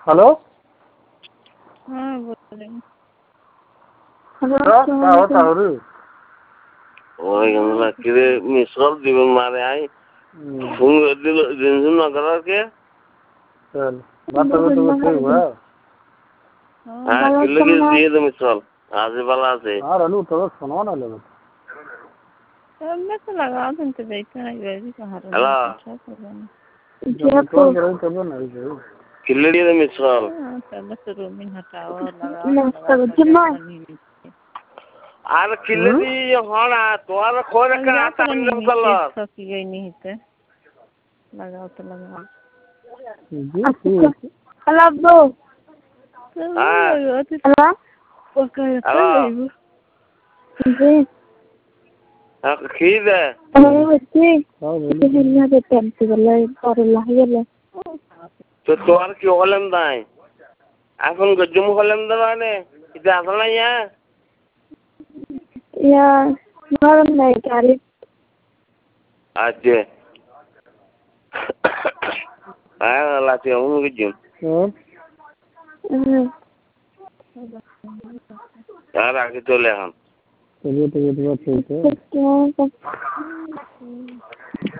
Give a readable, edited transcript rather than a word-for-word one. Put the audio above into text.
Hello हाँ बोलें। क्या होता हो रे ওই কিরে মিশ্রল দিবেন মারে আই ফোন দিল দিন না করার के चल बात तो ठीक हुआ हां किलो के दिए तो मिश्रल आज वाला से हां रनु तो सुनो ना ले मैं तो लगा दूं तो बैठा है वैसे कहां हेलो कब नहीं गए किलो दिए तो मिश्रल हां चलो तो रोमिंग हटाओ लगा आर किलो दी होना तोर खोर के आता हम कलर सकी गई नहीं है लगाओ तो लगाओ हेलो ब्रो हां हेलो ओके हेलो जी खीर है बच्चे हेलना के टेंशन वाला और लागे तो तोर की होलम दाई এখন গজুম হলাম দানে এটা আসলে या नरम नहीं कारी আজে লাতে আমি গজুম আর আগে চলে এখন चलिए तो ठीक है